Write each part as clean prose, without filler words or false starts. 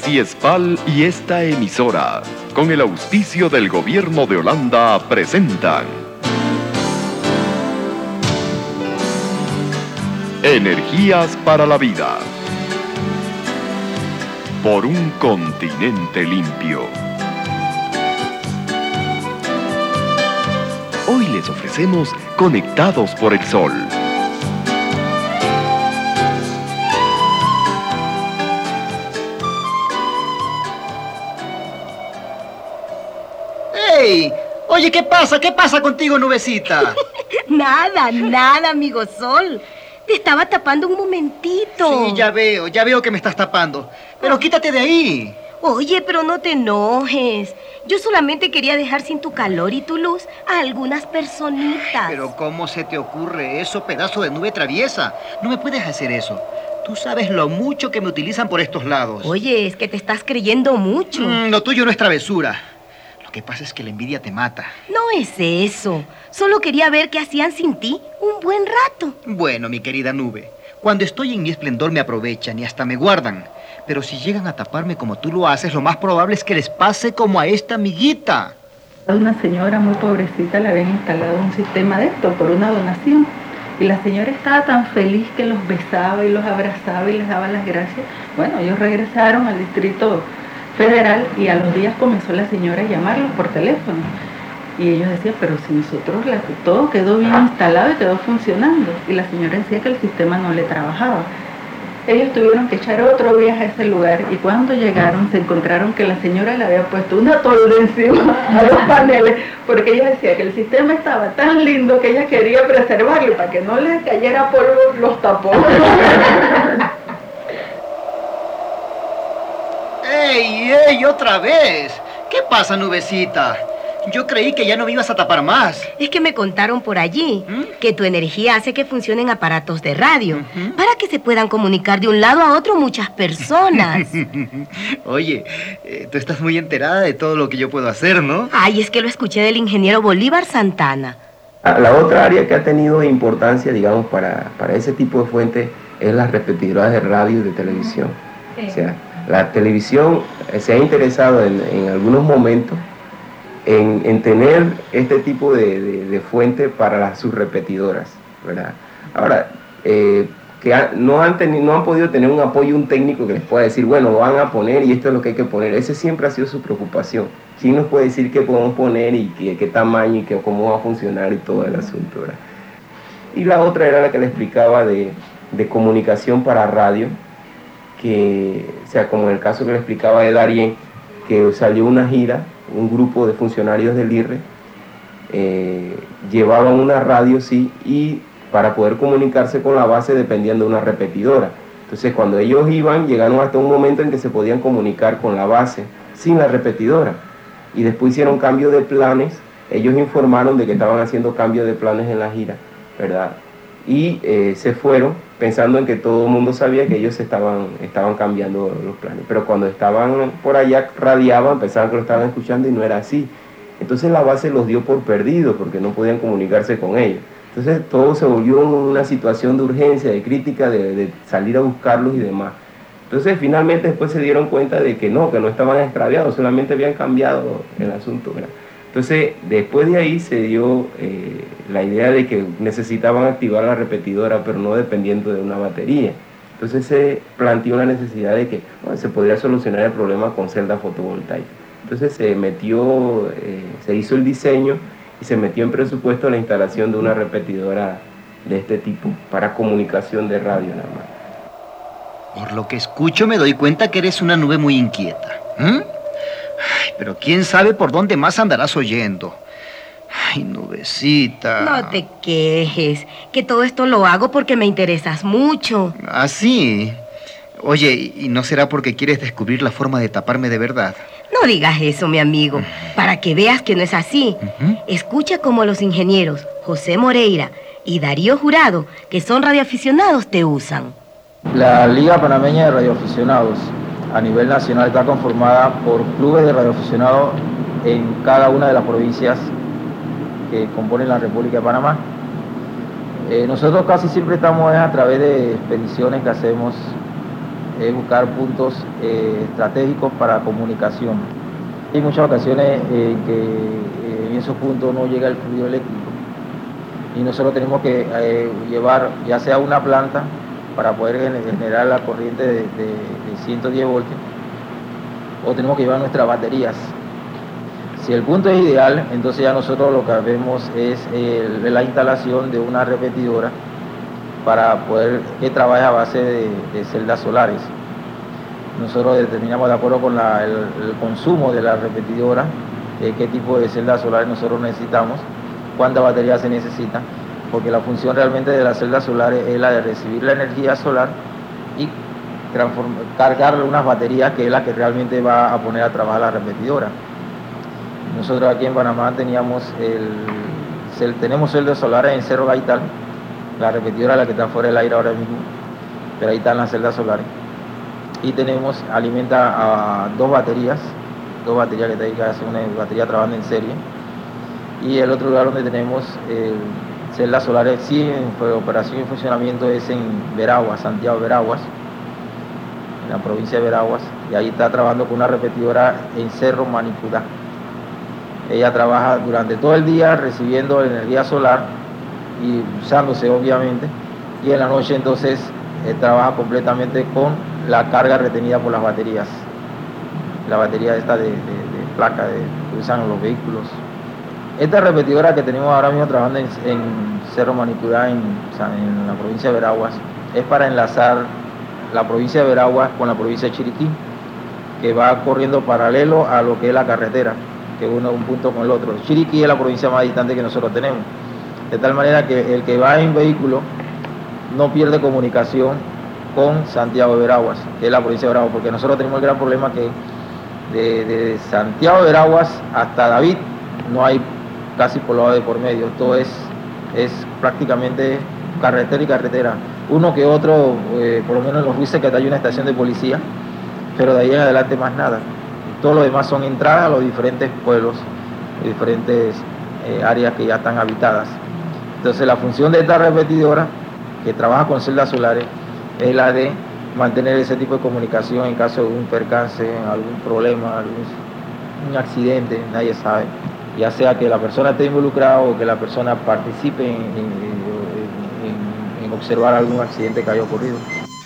Ciespal y esta emisora, con el auspicio del Gobierno de Holanda, presentan Energías para la Vida. Por un continente limpio. Hoy les ofrecemos Conectados por el Sol. ¡Ey! Oye, ¿qué pasa? ¿Qué pasa contigo, nubecita? Nada, amigo Sol. Te estaba tapando un momentito. Sí, ya veo que me estás tapando. Pero quítate de ahí. Oye, pero no te enojes. Yo solamente quería dejar sin tu calor y tu luz a algunas personitas. Pero ¿cómo se te ocurre eso, pedazo de nube traviesa? No me puedes hacer eso. Tú sabes lo mucho que me utilizan por estos lados. Oye, es que te estás creyendo mucho. Lo tuyo no es travesura. Lo que pasa es que la envidia te mata. No es eso. Solo quería ver qué hacían sin ti un buen rato. Bueno, mi querida nube, cuando estoy en mi esplendor me aprovechan y hasta me guardan. Pero si llegan a taparme como tú lo haces, lo más probable es que les pase como a esta amiguita. A una señora muy pobrecita le habían instalado un sistema de esto por una donación. Y la señora estaba tan feliz que los besaba y los abrazaba y les daba las gracias. Bueno, ellos regresaron al Distrito Federal y a los días comenzó la señora a llamarlos por teléfono. Y ellos decían, pero si nosotros todo quedó bien instalado y quedó funcionando. Y la señora decía que el sistema no le trabajaba. Ellos tuvieron que echar otro viaje a ese lugar y cuando llegaron se encontraron que la señora le había puesto una tolda encima a los paneles porque ella decía que el sistema estaba tan lindo que ella quería preservarlo y para que no le cayera polvo los tapó. ¡Ey, otra vez! ¿Qué pasa, nubecita? Yo creí que ya no me ibas a tapar más. Es que me contaron por allí que tu energía hace que funcionen aparatos de radio para que se puedan comunicar de un lado a otro muchas personas. Oye, tú estás muy enterada de todo lo que yo puedo hacer, ¿no? Ay, es que lo escuché del ingeniero Bolívar Santana. La otra área que ha tenido importancia, digamos, para ese tipo de fuentes es las repetidoras de radio y de televisión. Sí. O sea, la televisión se ha interesado en algunos momentos en tener este tipo de fuente para sus repetidoras, ¿verdad? Ahora, no han podido tener un apoyo, un técnico que les pueda decir, bueno, van a poner y esto es lo que hay que poner. Ese siempre ha sido su preocupación. ¿Quién nos puede decir qué podemos poner y qué tamaño y cómo va a funcionar y todo el asunto, ¿verdad? Y la otra era la que le explicaba de comunicación para radio, que, o sea, como en el caso que le explicaba de Darien, que salió una gira, un grupo de funcionarios del IRRE llevaban una radio, sí, y para poder comunicarse con la base dependían de una repetidora. Entonces, cuando ellos iban, llegaron hasta un momento en que se podían comunicar con la base sin la repetidora. Y después hicieron cambio de planes. Ellos informaron de que estaban haciendo cambio de planes en la gira, ¿verdad? Y se fueron pensando en que todo el mundo sabía que ellos estaban cambiando los planes. Pero cuando estaban por allá, radiaban, pensaban que lo estaban escuchando y no era así. Entonces la base los dio por perdidos porque no podían comunicarse con ellos. Entonces todo se volvió una situación de urgencia, de crítica, de salir a buscarlos y demás. Entonces finalmente después se dieron cuenta de que no estaban extraviados, solamente habían cambiado el asunto, ¿verdad? Entonces, después de ahí se dio la idea de que necesitaban activar la repetidora, pero no dependiendo de una batería. Entonces se planteó la necesidad de que se podría solucionar el problema con celda fotovoltaica. Entonces se hizo el diseño y se metió en presupuesto la instalación de una repetidora de este tipo para comunicación de radio nada más. Por lo que escucho me doy cuenta que eres una nube muy inquieta. Ay, pero quién sabe por dónde más andarás oyendo. Ay, nubecita. No te quejes, que todo esto lo hago porque me interesas mucho. ¿Ah, sí? Oye, ¿y no será porque quieres descubrir la forma de taparme de verdad? No digas eso, mi amigo, para que veas que no es así. Escucha cómo los ingenieros José Moreira y Darío Jurado, que son radioaficionados, te usan. La Liga Panameña de Radioaficionados a nivel nacional está conformada por clubes de radioaficionados en cada una de las provincias que componen la República de Panamá. Nosotros casi siempre estamos a través de expediciones que hacemos es buscar puntos estratégicos para comunicación. Hay muchas ocasiones que en esos puntos no llega el fluido eléctrico y nosotros tenemos que llevar ya sea una planta para poder generar la corriente de 110 voltios o tenemos que llevar nuestras baterías. Si el punto es ideal, entonces ya nosotros lo que vemos es la instalación de una repetidora para poder que trabaje a base de celdas solares. Nosotros determinamos de acuerdo con el consumo de la repetidora, qué tipo de celdas solares nosotros necesitamos, cuánta batería se necesita, porque la función realmente de las celdas solares es la de recibir la energía solar y cargar unas baterías que es la que realmente va a poner a trabajar la repetidora. Nosotros aquí en Panamá tenemos celdas solares en Cerro Gaital, la repetidora es la que está fuera del aire ahora mismo, pero ahí están las celdas solares. Y alimenta a dos baterías que te diga, una batería trabajando en serie. Y el otro lugar donde tenemos celdas solares, sí, en operación y funcionamiento es en Veraguas, Santiago Veraguas, en la provincia de Veraguas, y ahí está trabajando con una repetidora en Cerro Manicudá. Ella trabaja durante todo el día recibiendo energía solar y usándose obviamente, y en la noche entonces trabaja completamente con la carga retenida por las baterías. La batería esta de placa que usan los vehículos. Esta repetidora que tenemos ahora mismo trabajando en Cerro Manicudá, en la provincia de Veraguas, es para enlazar la provincia de Veraguas con la provincia de Chiriquí, que va corriendo paralelo a lo que es la carretera, que une un punto con el otro. Chiriquí es la provincia más distante que nosotros tenemos, de tal manera que el que va en vehículo no pierde comunicación con Santiago de Veraguas, que es la provincia de Veraguas, porque nosotros tenemos el gran problema que de Santiago de Veraguas hasta David no hay casi poblado de por medio, todo es prácticamente carretera y carretera, uno que otro, por lo menos en los Ruices que hay una estación de policía, pero de ahí en adelante más nada. Todo lo demás son entradas a los diferentes pueblos, diferentes áreas que ya están habitadas. Entonces la función de esta repetidora, que trabaja con celdas solares, es la de mantener ese tipo de comunicación en caso de un percance, algún problema, un accidente, nadie sabe. Ya sea que la persona esté involucrada o que la persona participe en observar algún accidente que haya ocurrido.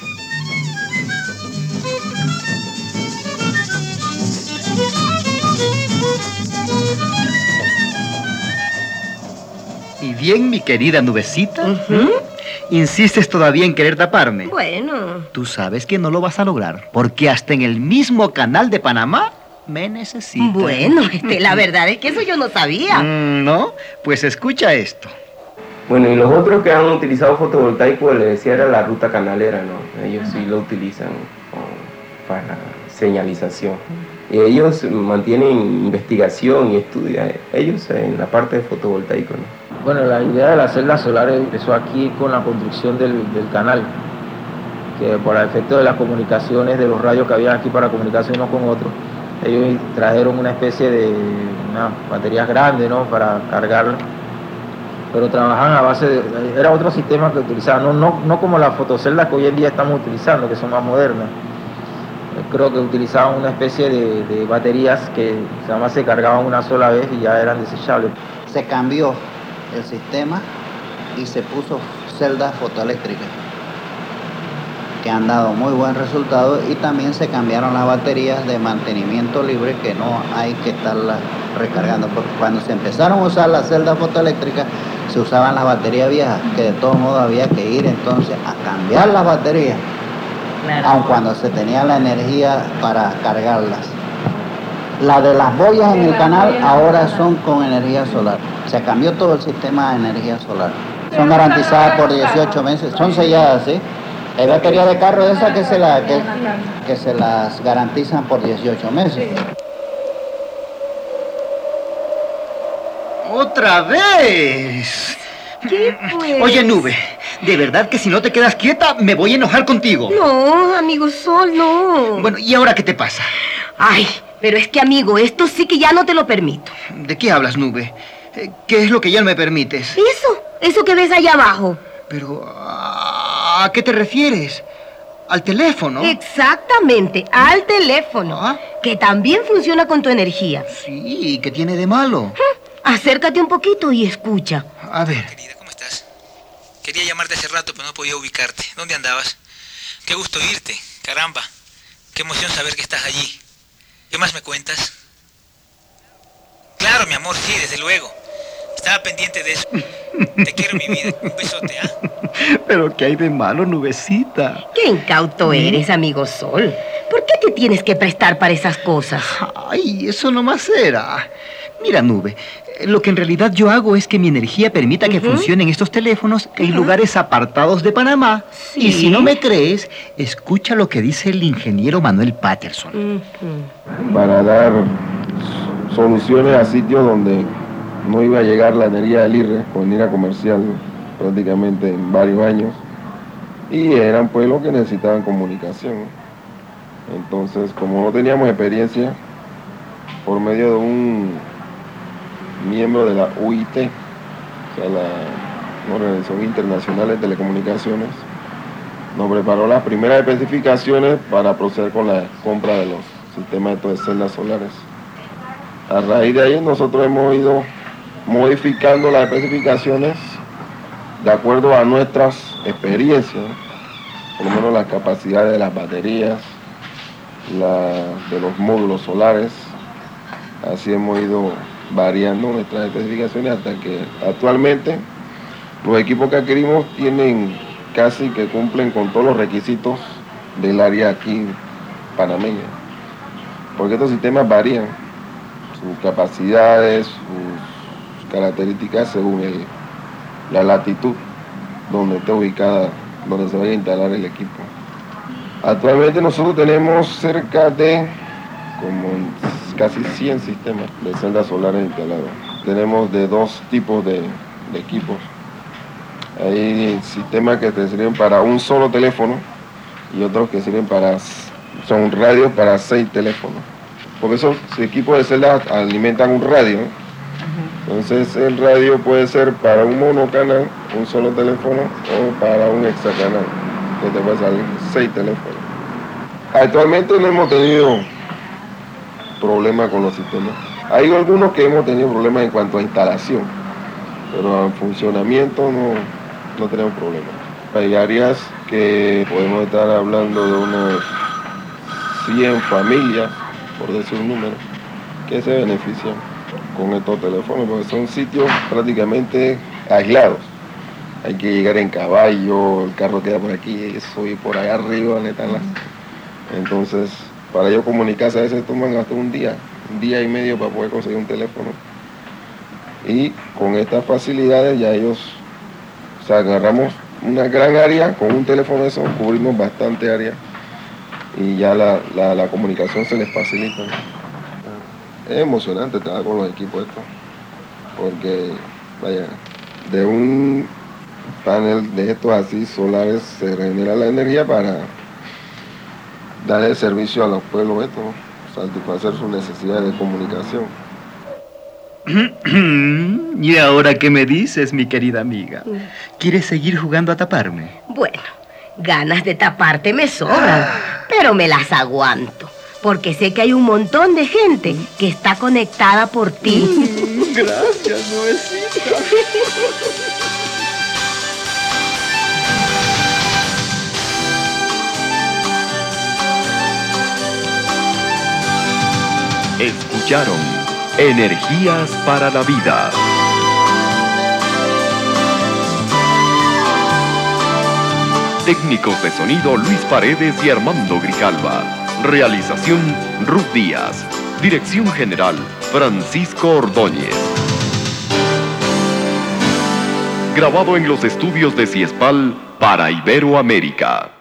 Y bien, mi querida Nubecita, ¿insistes todavía en querer taparme? Bueno. Tú sabes que no lo vas a lograr, porque hasta en el mismo canal de Panamá me necesitas. Bueno, la verdad es que eso yo no sabía. ¿No? Pues escucha esto. Bueno, y los otros que han utilizado fotovoltaico, les decía, era la ruta canalera, ¿no? Ellos sí lo utilizan para señalización. Y ellos mantienen investigación y estudian, ellos en la parte de fotovoltaico, ¿no? Bueno, la idea de las celdas solares empezó aquí con la construcción del canal, que por el efecto de las comunicaciones, de los radios que había aquí para comunicarse unos con otros, ellos trajeron una especie de unas baterías grandes, ¿no?, para cargar, pero trabajaban a base de... Era otro sistema que utilizaban, no como las fotoceldas que hoy en día estamos utilizando, que son más modernas. Creo que utilizaban una especie de baterías que nada más se cargaban una sola vez y ya eran desechables. Se cambió el sistema y se puso celdas fotoeléctricas que han dado muy buen resultado, y también se cambiaron las baterías de mantenimiento libre, que no hay que estarlas recargando, porque cuando se empezaron a usar las celdas fotoeléctricas se usaban las baterías viejas, que de todos modos había que ir entonces a cambiar las baterías, aun cuando se tenía la energía para cargarlas. La de las boyas en el canal ahora son con energía solar. Se cambió todo el sistema de energía solar. Son garantizadas por 18 meses, son selladas, ¿sí? Hay baterías de carro de esas que se las garantizan por 18 meses. ¡Otra vez! ¿Qué pues? Oye, Nube, de verdad que si no te quedas quieta, me voy a enojar contigo. No, amigo Sol, no. Bueno, ¿y ahora qué te pasa? Ay, pero es que, amigo, esto sí que ya no te lo permito. ¿De qué hablas, Nube? ¿Qué es lo que ya no me permites? Eso que ves allá abajo. Pero, ¿a qué te refieres? al teléfono. Exactamente, al teléfono. ¿Ah? Que también funciona con tu energía. Sí, ¿qué tiene de malo? Acércate un poquito y escucha. A ver. Querida, ¿cómo estás? Quería llamarte hace rato, pero no podía ubicarte. ¿Dónde andabas? Qué gusto oírte. Caramba. Qué emoción saber que estás allí. ¿Qué más me cuentas? Claro, mi amor, sí, desde luego. Estaba pendiente de eso. Te quiero, mi vida. Un besote, ¿ah? Pero ¿qué hay de malo, Nubecita? Qué incauto eres, amigo Sol. ¿Por qué te tienes que prestar para esas cosas? Ay, eso nomás era. Mira, Nube, lo que en realidad yo hago es que mi energía permita que funcionen estos teléfonos en lugares apartados de Panamá. Sí. Y si no me crees, escucha lo que dice el ingeniero Manuel Patterson. Para dar soluciones a sitios donde no iba a llegar la energía del IRRE con línea comercial prácticamente en varios años, y eran pueblos que necesitaban comunicación. Entonces, como no teníamos experiencia, por medio de un miembro de la UIT, o sea, la Organización Internacional de Telecomunicaciones, nos preparó las primeras especificaciones para proceder con la compra de los sistemas de celdas solares. A raíz de ahí nosotros hemos ido modificando las especificaciones de acuerdo a nuestras experiencias, por lo menos las capacidades de las baterías, de los módulos solares. Así hemos ido variando nuestras especificaciones hasta que actualmente los equipos que adquirimos tienen casi que cumplen con todos los requisitos del área aquí panameña, porque estos sistemas varían sus capacidades, sus características según la latitud donde esté ubicada, donde se vaya a instalar el equipo. Actualmente nosotros tenemos cerca de como casi 100 sistemas de celdas solares instalados. Tenemos de dos tipos de equipos. Hay sistemas que te sirven para un solo teléfono y otros que sirven son radios para 6 teléfonos. Porque esos equipos de celdas alimentan un radio. Entonces el radio puede ser para un monocanal, un solo teléfono, o para un hexacanal, que te puede salir 6 teléfonos. Actualmente no hemos tenido problemas con los sistemas. Hay algunos que hemos tenido problemas en cuanto a instalación, pero en funcionamiento no tenemos problemas. Hay áreas que podemos estar hablando de unas 100 familias, por decir un número, que se benefician con estos teléfonos, porque son sitios prácticamente aislados. Hay que llegar en caballo, el carro queda por aquí, eso, y por allá arriba donde están las... Entonces, para ellos comunicarse a veces toman hasta un día y medio para poder conseguir un teléfono. Y con estas facilidades ya ellos, o sea, agarramos una gran área, con un teléfono de eso cubrimos bastante área y ya la comunicación se les facilita. Es emocionante trabajar con los equipos estos, porque, vaya, de un panel de estos así solares se genera la energía para darle servicio a los pueblos estos, satisfacer sus necesidades de comunicación. ¿Y ahora qué me dices, mi querida amiga? ¿Quieres seguir jugando a taparme? Bueno, ganas de taparte me sobran, pero me las aguanto. Porque sé que hay un montón de gente que está conectada por ti. Gracias, Nubecita. Escucharon Energías para la Vida. Técnicos de sonido Luis Paredes y Armando Grijalva. Realización Ruth Díaz. Dirección General Francisco Ordóñez. Grabado en los estudios de Ciespal para Iberoamérica.